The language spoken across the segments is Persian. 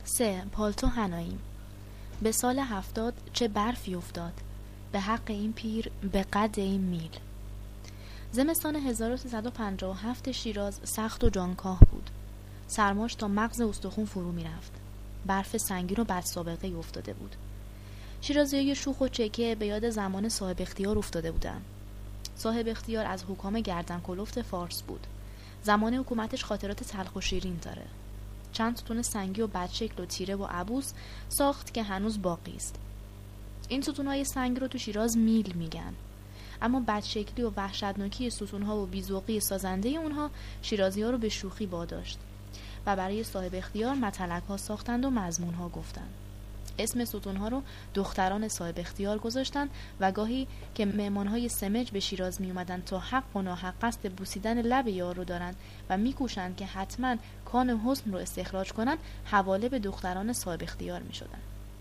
3. پالتو حنایی. به سال 70 چه برفی افتاد، به حق این پیر به قد این میل. زمستان 1357 شیراز سخت و جانکاه بود. سرماش تا مغز استخون فرو می رفت. برف سنگین و بد سابقه افتاده بود. شیرازیای شوخ و چکه به یاد زمان صاحب اختیار افتاده بودند. صاحب اختیار از حکام گردن کلفت فارس بود. زمان حکومتش خاطرات تلخ و شیرین داره. چند ستون سنگی و بدشکل و تیره و عبوس ساخت که هنوز باقی است. این ستونهای سنگ رو تو شیراز میل میگن. اما بدشکلی و وحشتناکی ستونها و بی‌ذوقی سازنده اونها شیرازی‌ها رو به شوخی واداشت و برای صاحب اختیار مطلق‌ها ساختند و مضمون‌ها گفتند. اسم ستونها رو دختران صاحب اختیار گذاشتن و گاهی که مهمانهای سمج به شیراز می اومدن تا حق و ناحق قصد بوسیدن لب یار رو دارن و میکوشند که حتما کان حسن رو استخراج کنن، حواله به دختران صاحب اختیار می شدن.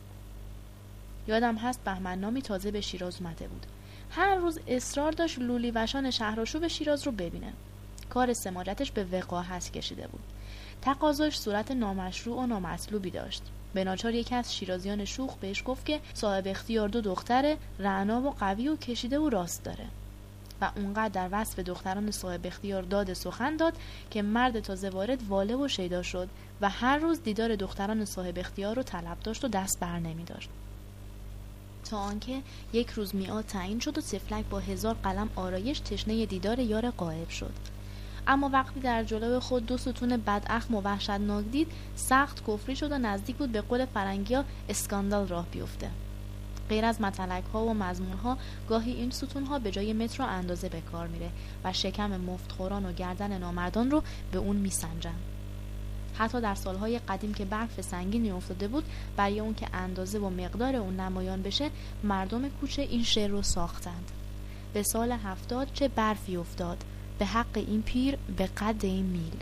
یادم هست بهمن نامی تازه به شیراز اومده بود. هر روز اصرار داشت لولی وشان شهرآشوب شیراز رو ببینه. کار سماجتش به وقاحت کشیده بود. تقاضاش صورت نامشروع و نامطلوبی داشت. به ناچار یکی از شیرازیان شوخ بهش گفت که صاحب اختیار 2 دختر رعنا و قوی و کشیده و راست داره و اونقدر در وصف دختران صاحب اختیار داد سخن داد که مرد تازه وارد واله و شیدا شد و هر روز دیدار دختران صاحب اختیار رو طلب داشت و دست بر نمی داشت. تا آنکه یک روز میعاد تعیین شد و طفلک با 1000 قلم آرایش تشنه دیدار یار غایب شد. اما وقتی در جلو خود 2 ستون بداخم و وحشتناک دید، سخت کفری شد و نزدیک بود به قول فرنگی‌ها اسکاندال راه بیفته. غیر از مطلق‌ها و مضمون‌ها، گاهی این ستون‌ها به جای متر و اندازه به کار میره و شکم مفتخوران و گردن نامردان رو به اون میسنجن. حتی در سالهای قدیم که برف سنگینی افتاده بود، برای اون که اندازه و مقدار اون نمایان بشه، مردم کوچه این شعر رو ساختند: به سال 70 چه برفی افتاد، به حق این پیر به قد این میل.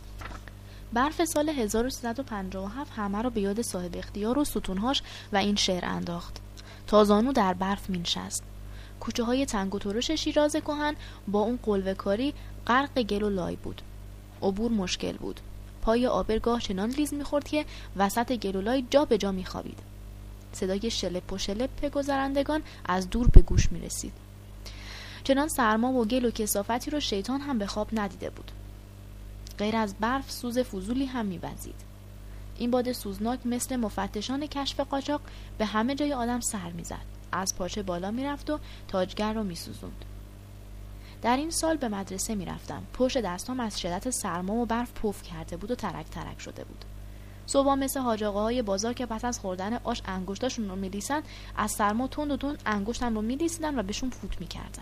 برف سال 1357 همه رو به یاد صاحب اختیار و ستونهاش و این شعر انداخت. تازانو در برف مینشست. کوچه های تنگ و ترش شیراز کهن با اون قلوه‌کاری غرق گل و لای بود. عبور مشکل بود. پای آبرگاه چنان لیز میخورد که وسط گل و لای جا به جا میخوابید. صدای شلپ و شلپ گذرندگان از دور به گوش میرسید. چنان سرما و گل و کثافتی رو شیطان هم به خواب ندیده بود. غیر از برف سوز فضولی هم می‌وزید. این باد سوزناک مثل مفتشان کشف قاچاق به همه جای آدم سر می‌زد. از پاچه بالا می‌رفت و تاجگر رو می‌سوزوند. در این سال به مدرسه می‌رفتم. پشت دستام از شدت سرما و برف پف کرده بود و ترک ترک شده بود. صبح مثل حاج آقاهای بازار که پس از خوردن آش انگشتاشون رو می‌لیسن، از سرما تند و تند انگشتم رو می‌لیسیدن و بهشون فوت می‌کردن.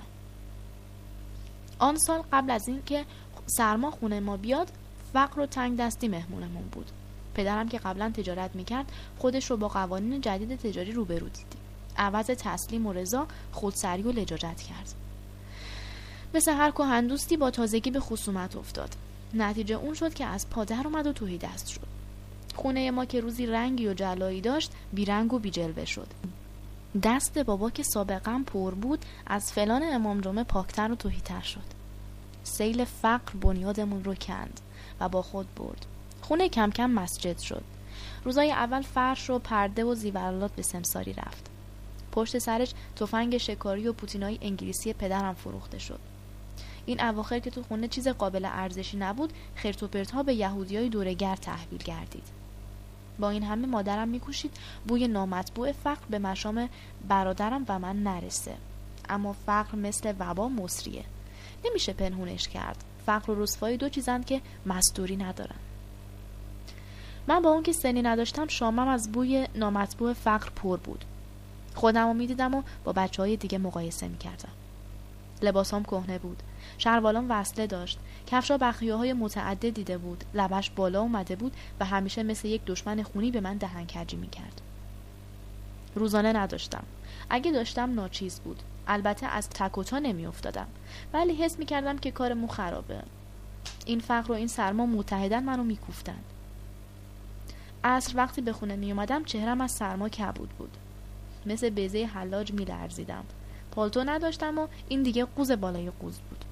آن سال قبل از این که سرما خونه ما بیاد، فقر و تنگ دستی مهمونمون بود. پدرم که قبلا تجارت میکرد خودش رو با قوانین جدید تجاری روبرو دید. عوض تسلیم و رضا خودسری و لجاجت کرد. مثل هر کهندوستی با تازگی به خصومت افتاد. نتیجه اون شد که از پا در اومد و تهی دست شد. خونه ما که روزی رنگی و جلایی داشت، بیرنگ و بی جلوه شد. دست بابا که سابقا پر بود، از فلان امام جمعه پاکتر و تهی‌تر شد. سیل فقر بنیادمون رو کند و با خود برد. خونه کم کم مسجد شد. روزای اول فرش و پرده و زیورالات به سمساری رفت. پشت سرش تفنگ شکاری و پوتینای انگلیسی پدرم فروخته شد. این اواخر که تو خونه چیز قابل ارزشی نبود، خرت و پرت‌ها به یهودیای دوره‌گر تحویل گردید. با این همه مادرم میکوشید بوی نامطبوع فقر به مشام برادرم و من نرسه. اما فقر مثل وبا مصریه. نمیشه پنهونش کرد. فقر و رسوایی 2 چیزند که مستوری ندارن. من با اون که سنی نداشتم، شامم از بوی نامطبوع فقر پر بود. خودم رو میدیدم و با بچه‌های دیگه مقایسه میکردم. لباسام کهنه بود. شلوارام وصله داشت. کفشا بخیه‌های متعدد دیده بود. لبش بالا اومده بود و همیشه مثل یک دشمن خونی به من دهنکجی میکرد. روزانه نداشتم. اگه داشتم ناچیز بود. البته از تک و تا نمی افتادم، ولی حس می کردم که کارمون خرابه. این فقر و این سرما متحداً منو می کوفتن. عصر وقتی به خونه می اومدم چهرم از سرما کبود بود. مثل بیضه حلاج می لرزیدم. پالتو نداشتم و این دیگه قوز بالای قوز بود.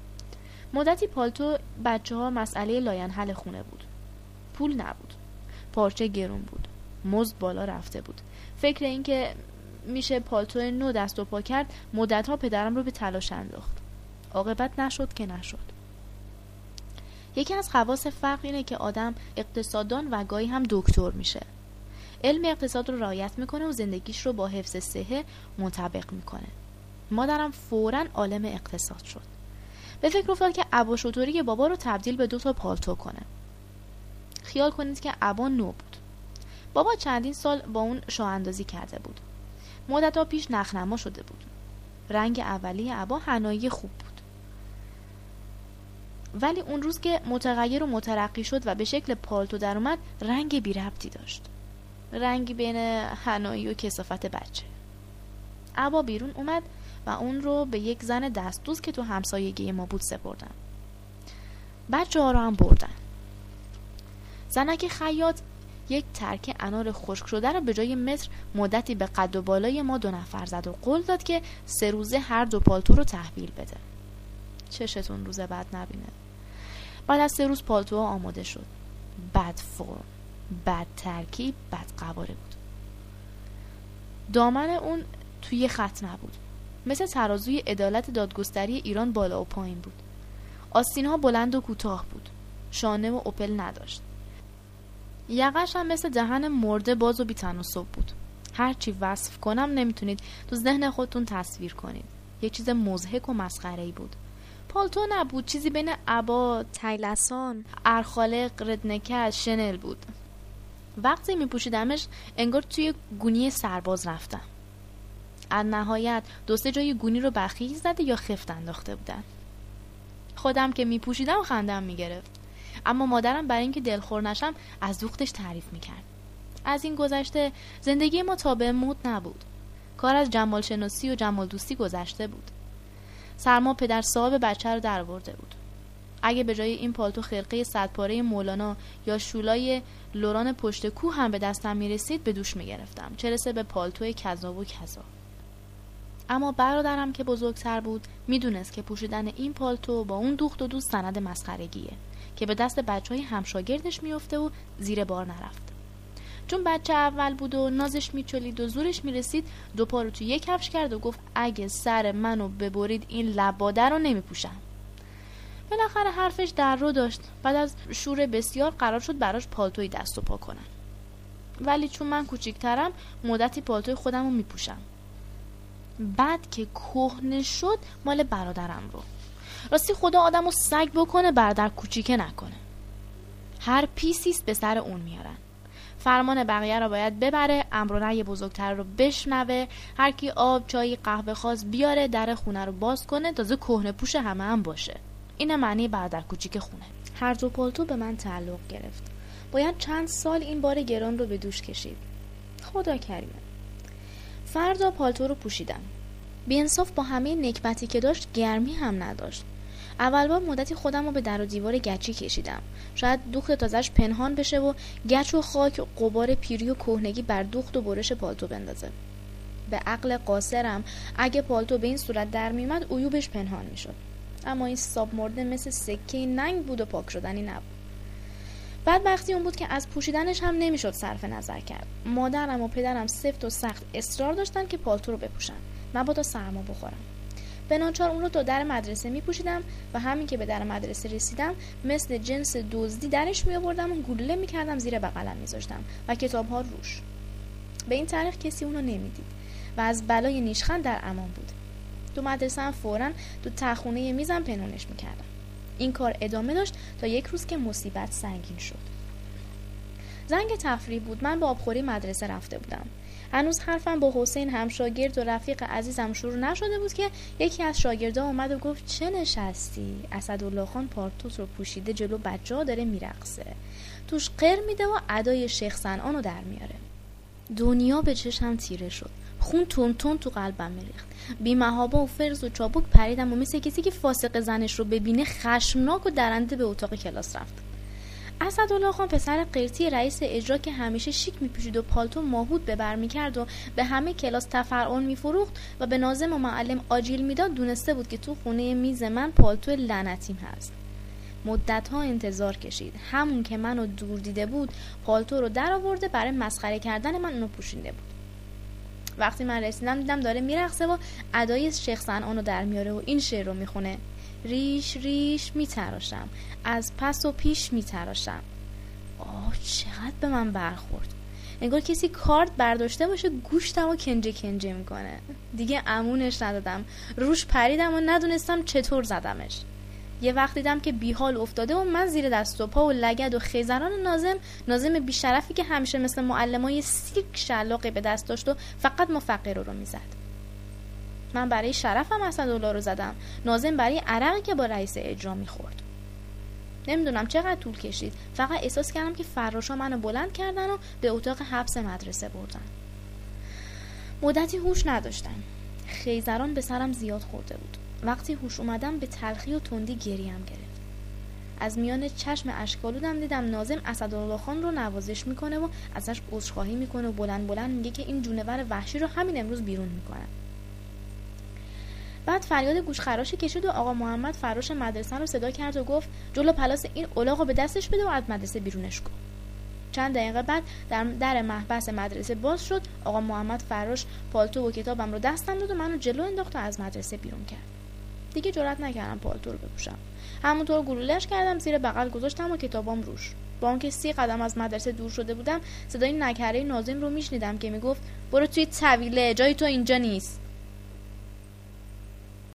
مدتی پالتو بچه ها مسئله لاینحل خونه بود. پول نبود. پارچه گرون بود، مزد بالا رفته بود. فکر این که میشه پالتو نو دست و پا کرد مدتها پدرم رو به تلاش انداخت. عاقبت نشد که نشد. یکی از خواص فقر اینه که آدم اقتصاددان و گاهی هم دکتر میشه. علم اقتصاد رو رعایت میکنه و زندگیش رو با حفظ صحه منطبق میکنه. مادرم فوراً عالم اقتصاد شد. به فکر افتاد که عبا شطوری بابا رو تبدیل به 2 پالتو کنه. خیال کنید که عبا نو بود. بابا چندین سال با اون شاه اندازی کرده بود. مدت‌ها پیش نخنما شده بود. رنگ اولیه عبا حنایی خوب بود. ولی اون روز که متغیر و مترقی شد و به شکل پالتو در اومد، رنگ بی ربطی داشت. رنگی بین حنایی و کثافت بچه. عبا بیرون اومد و اون رو به یک زن دستدوز که تو همسایگی ما بود سپردن. بچه ها رو هم بردن. زنک خیاط یک ترکه انار خشک شده رو به جای متر مدتی به قد و بالای ما 2 نفر زد و قول داد که 3 روزه هر 2 پالتو رو تحویل بده. چشتون روز بعد نبینه. بعد از 3 روز پالتوها آماده شد. بد فرم، بد ترکیب، بد قواره بود. دامن اون توی خط نبود. مثل ترازوی عدالت دادگستری ایران بالا و پایین بود. آستین‌ها بلند و کوتاه بود. شانه و اپل نداشت. یقش هم مثل دهن مرده باز و بی‌تناسب بود. هر چی وصف کنم نمیتونید تو ذهن خودتون تصویر کنید. یه چیز مضحک و مسخره‌ای بود. پالتو نبود، چیزی بین عبا، تایلسان، ارخالق، ردنکش، شنل بود. وقتی میپوشیدمش انگار توی گونی سرباز رفتم. از نهایت 2-3 جای گونی رو بخیل زده یا خفت انداخته بودن. خودم که میپوشیدم خندم میگرفت. اما مادرم برای اینکه دلخور نشم از دوختش تعریف میکرد. از این گذشته زندگی ما تابع مد نبود. کار از جمال شناسی و جمال دوستی گذشته بود. سرما پدر صاحب بچه رو در آورده بود. اگه به جای این پالتو خرقه 100 پاره مولانا یا شولای لوران پشت کوه هم به دستم میرسید به دوش میگرفتم، چه رسه به پالتوی کذا و کذا. اما برادرم که بزرگتر بود میدونست که پوشیدن این پالتو با اون دوخت و دوست سند مسخرگیه که به دست بچهای همشاگردش میفته و زیر بار نرفت. چون بچه اول بود و نازش میچلید و زورش میرسید 2 پا رو تو یک کفش کرد و گفت اگه سر منو ببرید این لباده رو نمیپوشم. بالاخره حرفش در رو داشت. بعد از شور بسیار قرار شد براش پالتوی دست و پا کنن. ولی چون من کوچیکترم مدتی پالتوی خودم رو میپوشم. بعد که کهنه شد مال برادرم رو. راستی خدا آدم رو سگ بکنه برادر کوچیکه نکنه. هر پیسیست به سر اون میارن. فرمان بقیه رو باید ببره، امر و نهی بزرگتر رو بشنوه، هر کی آب، چای، قهوه خواست بیاره، در خونه رو باز کنه، تازه کهنه پوش همه هم باشه. اینه معنی برادر کوچیک خونه. هر 2 پالتو به من تعلق گرفت. باید چند سال این بار گران رو به دوش کشید. خدا کریمه. فردا پالتو رو پوشیدم. بی‌انصاف با همه نکبتی که داشت گرمی هم نداشت. اول بار مدتی خودم رو به در و دیوار گچی کشیدم. شاید دوخت تازش پنهان بشه و گچ و خاک و غبار پیری و کهنگی بر دوخت و برش پالتو بندازه. به عقل قاصرم اگه پالتو به این صورت در میومد عیوبش پنهان میشد. اما این ساب مرده مثل سکه ننگ بود و پاک شدنی نبود. بعد وقتی اون بود که از پوشیدنش هم نمیشد صرف نظر کرد. مادرم و پدرم سفت و سخت اصرار داشتن که پالتو رو بپوشن، مبادا سرما بخورم. به ناچار اون رو تا در مدرسه میپوشیدم و همین که به در مدرسه رسیدم مثل جنس دزدی درش میآوردم و گلوله میکردم زیر بغلم میذاشتم و کتاب‌ها روش. به این طریق کسی اون رو نمیدید و از بلای نیشخند در امان بود. تو مدرسه هم فوراً تو تخونه میزم پنهونش میکردم. این کار ادامه داشت تا یک روز که مصیبت سنگین شد. زنگ تفریح بود. من به آبخوری مدرسه رفته بودم. هنوز حرفم با حسین همشاگرد و رفیق عزیزم شروع نشده بود که یکی از شاگردا اومد و گفت چه نشستی؟ اسدالله خان پارتوس رو پوشیده جلو بچه‌ها داره میرقصه. توش قر میده و ادای شیخ صنعان رو در میاره. دنیا به چشم تیره شد. خون تون تون تو قلبم میریخت. بی‌محابا و فرز و چابک پریدم و مثل کسی که فاسق زنش رو ببینه خشمناک و درنده به اتاق کلاس رفت. اسدالله خان پسر قرتی رئیس اجرا که همیشه شیک میپوشید و پالتو ماهود به بر میکرد و به همه کلاس تفرعون میفروخت و به ناظم و معلم آجیل میداد، دونسته بود که تو خونه میز من پالتو لعنتیم هست. مدت‌ها انتظار کشید. همون که منو دور دیده بود پالتو رو در آورده برای مسخره کردن من اونو پوشیده بود. وقتی من رسیدم دیدم داره میرقصه و ادای شیخ صنعان رو در میاره و این شعر رو میخونه: ریش ریش میتراشم، از پس و پیش میتراشم. چقدر به من برخورد. انگار کسی کارت برداشته باشه گوشتم و کنجه کنجه میکنه. دیگه امونش ندادم، روش پریدم و ندونستم چطور زدمش. یه وقت دیدم که بیحال افتاده و من زیر دست و پا و لگد و خیزران ناظم بیشرفی که همیشه مثل معلمای سیرک شلاقی به دست داشت و فقط مفقر رو میزد. من برای شرفم اسدالله رو زدم، ناظم برای عرقی که با رئیس اجرا میخورد. نمیدونم چقدر طول کشید، فقط احساس کردم که فراشا منو بلند کردن و به اتاق حبس مدرسه بردن. مدتی هوش نداشتم. خیزران به سرم زیاد خورده بود. وقتی هوش اومدم به تلخی و تندی گریم گرفت. از میان چشم اشک‌آلودم دیدم ناظم اسدالله خان رو نوازش میکنه و ازش عذرخواهی میکنه و بلند بلند میگه که این جونور وحشی رو همین امروز بیرون میکنن. بعد فریاد گوشخراشی کشید و آقا محمد فراش مدرسه رو صدا کرد و گفت جلو پلاس این الاغو به دستش بده و از مدرسه بیرونش کن. چند دقیقه بعد در محبس مدرسه باز شد. آقا محمد فراش پالتو و کتابم رو دستم داد و منو جلو انداخت و از مدرسه بیرون کرد. دیگه جرئت نکردم پالتو رو بپوشم. همونطور گلوله‌اش کردم، زیر بغل گذاشتم و کتابام روش. با آنکه 30 قدم از مدرسه دور شده بودم، صدای نکره ناظم رو میشنیدم که میگفت برو توی طویله، جای تو اینجا نیست.